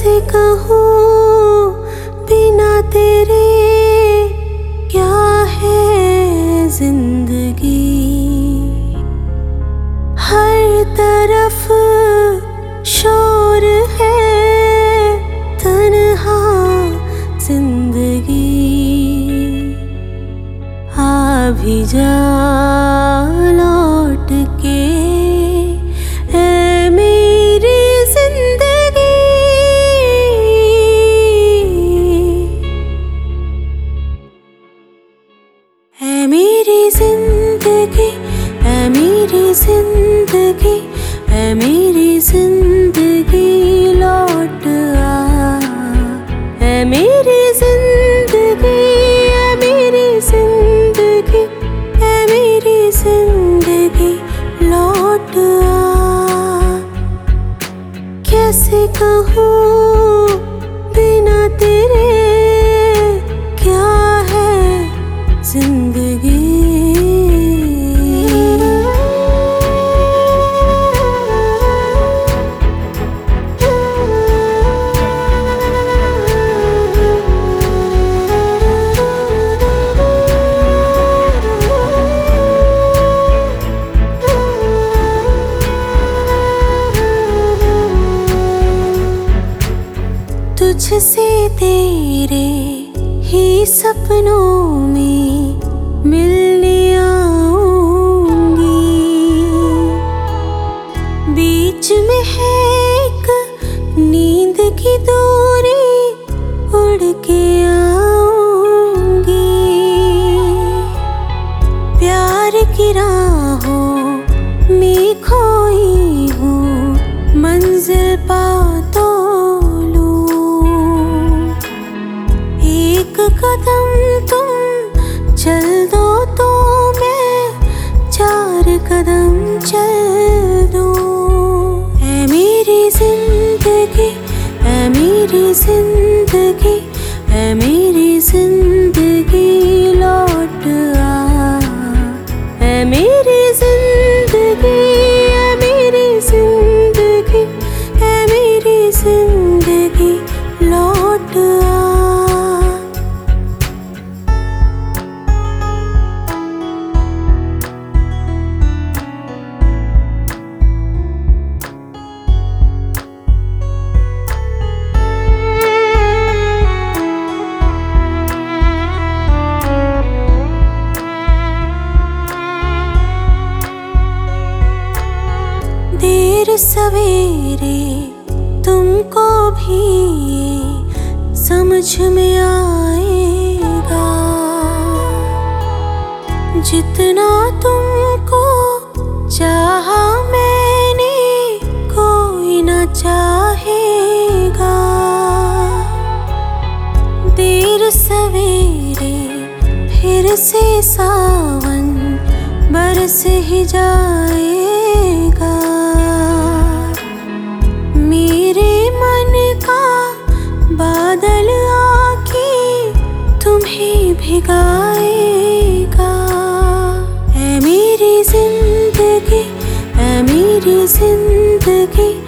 कैसे कहूँ बिना तेरे क्या है जिंदगी। हर तरफ शोर है, तन्हा जिंदगी। आ भी जा लौट के ऐ मेरी जिंदगी। ऐ मेरी जिंदगी, ऐ मेरी जिंदगी, ऐ मेरी जिंदगी लौट आ। ऐ मेरी जिंदगी, ऐ मेरी जिंदगी, ऐ मेरी जिंदगी लौट आ। कैसे कहूँ बिना तेरे क्या है जिंदगी। तुझसे तेरे ही सपनों में मिलने आऊंगी। बीच में है एक नींद की दूरी, उड़ के आऊंगी। प्यार की राहों में खोई हूँ, मंजिल पा तो कदम तुम चल दो तो मैं चार कदम चल दूं। ऐ मेरी जिंदगी, ऐ मेरी जिंदगी, ऐ मेरी जिंदगी लौट आ। ऐ मेरी जिंदगी, ऐ मेरी जिंदगी, ऐ मेरी जिंदगी लौट आ। देर सवेरे तुमको भी ये समझ में आएगा। जितना तुमको चाहा मैंने कोई न चाहेगा। देर सवेरे फिर से सावन बरस ही जाएगा। मेरे मन का बादल आके तुम्हें भिगाएगा। ऐ मेरी जिंदगी, ऐ मेरी जिंदगी,